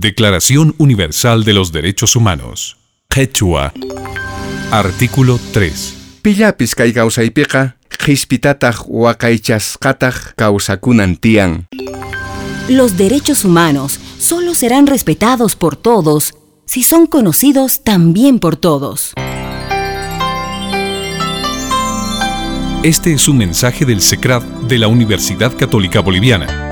Declaración Universal de los Derechos Humanos. Quechua. Artículo 3. Pillapis kay kawsaypiqa qhispitataq waqaychasqataq kawsakunan tiyan. Los derechos humanos solo serán respetados por todos si son conocidos también por todos. Este es un mensaje del SECRAD de la Universidad Católica Boliviana.